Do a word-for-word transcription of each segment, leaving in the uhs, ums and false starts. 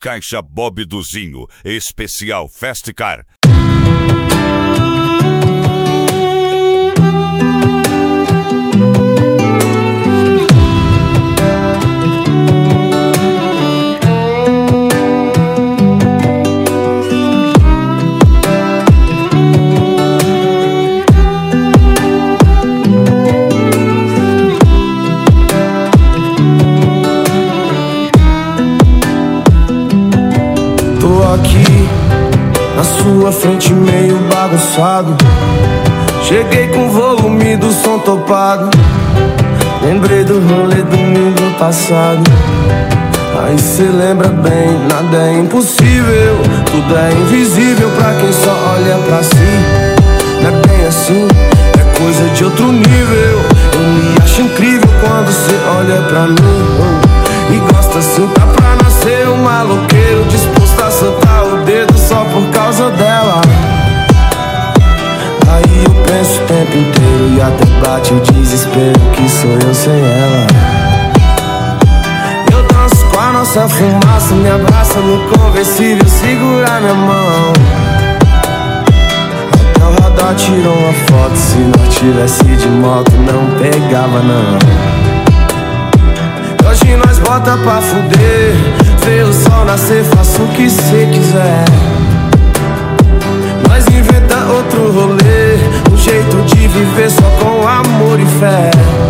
Caixa Bob Duzinho, especial Festcar. Aqui na sua frente meio bagunçado, cheguei com o volume do som topado. Lembrei do rolê domingo passado. Aí cê lembra bem, nada é impossível, tudo é invisível pra quem só olha pra si. Não é bem assim, é coisa de outro nível. Eu me acho incrível quando cê olha pra mim e gosta assim, tá pra nascer um maloqueiro disposto a soltar o dedo só por causa dela. Aí eu penso o tempo inteiro e até bate o desespero que sou eu sem ela. Eu danço com a nossa fumaça, me abraça no conversível, segura minha mão. Até o radar tirou uma foto, se não tivesse de moto não pegava não. Hoje nós bota pra fuder, vê o sol nascer, faça o que cê quiser. Nós inventa outro rolê, um jeito de viver só com amor e fé.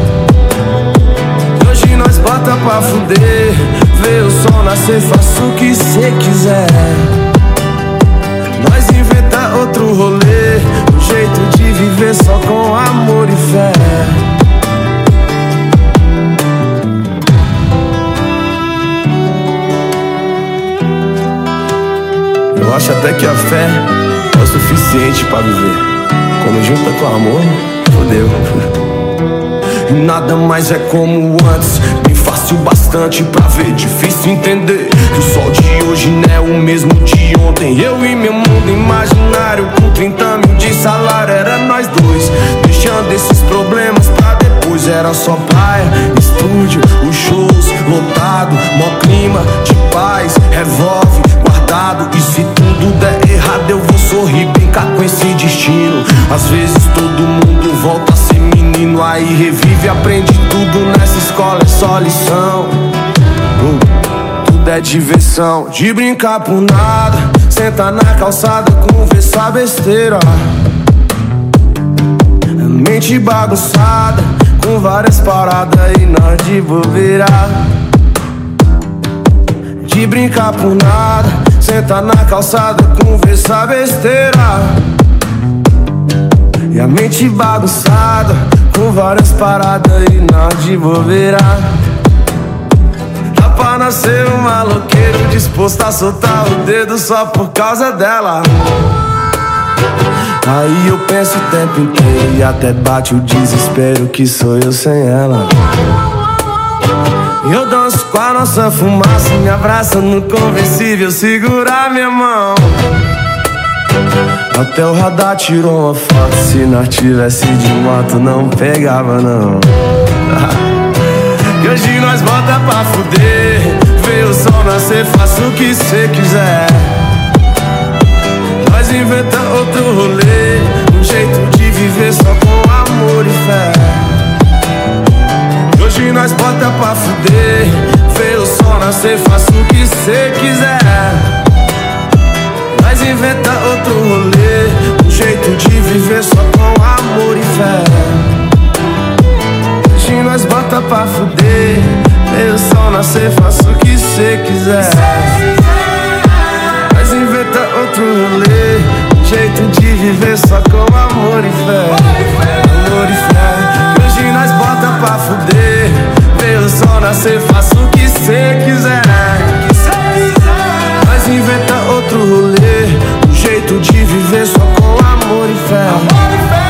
Hoje nós bota pra fuder, vê o sol nascer, faça o que cê quiser. Nós inventa outro rolê, um jeito de viver só com amor e fé. Eu acho até que a fé é o suficiente pra viver. Quando junta com amor, fodeu. Nada mais é como antes, bem fácil bastante pra ver, difícil entender que o sol de hoje não é o mesmo de ontem. Eu e meu mundo imaginário com trinta mil de salário, era nós dois, deixando esses problemas pra depois. Era só praia, estúdio, os shows lotado, mó clima de paz, revolve guardado. E se tudo der errado eu vou sorrir, brincar com esse destino. Às vezes todo mundo volta a ser menino, aí revive, aprende tudo nessa escola, é só lição. uh, Tudo é diversão, de brincar por nada, senta na calçada, conversar besteira. Mente bagunçada, com várias paradas e nós de bobeira. De brincar por nada, senta na calçada, conversar besteira. E a mente bagunçada, com várias paradas e nós de bobeira. Dá pra nascer um maloqueiro disposto a soltar o dedo só por causa dela. Aí eu penso o tempo inteiro e até bate o desespero que sou eu sem ela. Eu danço com a nossa fumaça, me abraça no conversível, segura minha mão. Até o radar tirou uma foto, se nós tivesse de moto não pegava não. E hoje nós bota pra fuder, vê o sol nascer, faça o que cê quiser. Nós inventa outro rolê, um jeito de viver só com amor e fé. Hoje nós bota pra fuder, vê o sol nascer, faça o que cê quiser. Nós inventa outro rolê, um jeito de viver só com amor e fé. Hoje nós bota pra fuder, vê o sol nascer, faça o que cê quiser. Nós inventa outro rolê, um jeito de viver só com amor e fé. Amor e fé. Hoje nós bota pra fuder, vê o sol nascer, faça o que cê quiser. Nós inventa outro rolê, um jeito de viver só com amor e fé. Amor e fé.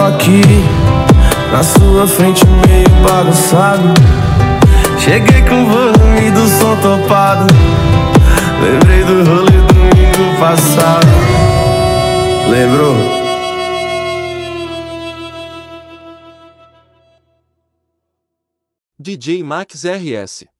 aqui na sua frente meio bagunçado. Cheguei com o volume do som topado. Lembrei do rolê domingo passado. Lembrou? D J Max R S